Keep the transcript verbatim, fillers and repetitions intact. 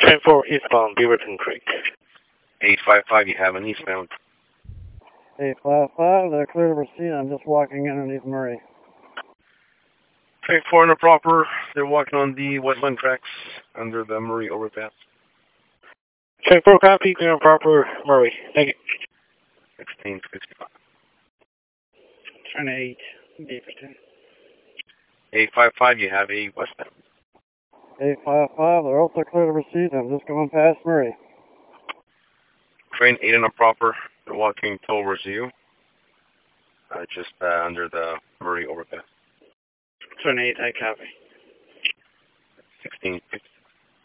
Train four eastbound, Beaverton Creek. eight five five, you have an eastbound. eight five five, they're clear to proceed. I'm just walking underneath Murray. Train four in the proper, they're walking on the westland tracks under the Murray overpass. Train four copy, clear and proper, Murray. Thank you. sixteen fifty-five. Train eight, Beaverton. eight five five, you have a westbound. eight five five, they're also clear to proceed. I'm just going past Murray. Train eight in a proper, they're walking towards you. Uh, just uh, under the Murray overpass. Train eight, I copy. sixteen fifty.